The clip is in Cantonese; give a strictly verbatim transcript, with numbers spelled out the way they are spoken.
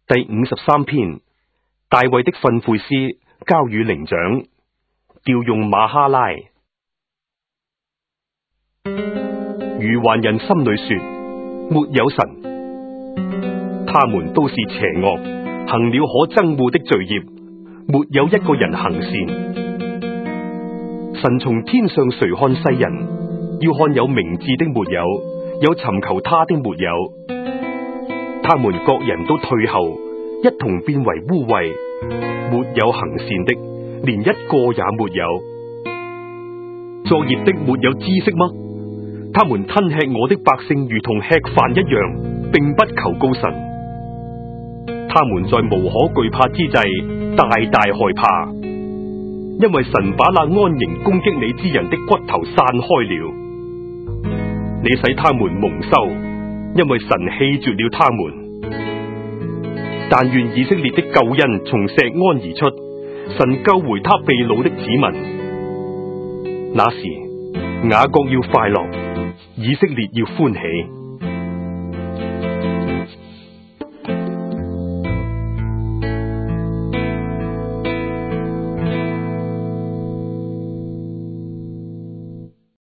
第五十三篇，大衛的訓誨詩交與伶長，調用馬哈拉。愚頑人心裏說，沒有神，他們都是邪惡，行了可憎惡的罪孽，沒有一個人行善。神從天上垂看世人，要看有明智的沒有，有尋求他的沒有。他們各人都退後，一同變為污穢，沒有行善的，連一個也沒有。作孽的沒有知識嗎？他們吞吃我的百姓，如同吃飯一樣，並不求告神。他們在無可懼怕之際，大大害怕，因為神把那安營攻擊你之人的骨頭散開了。你使他們蒙羞，因為神棄絕了他們。但願以色列的救恩從錫安而出，神救回他被擄的子民。那時雅各要快樂，以色列要歡喜。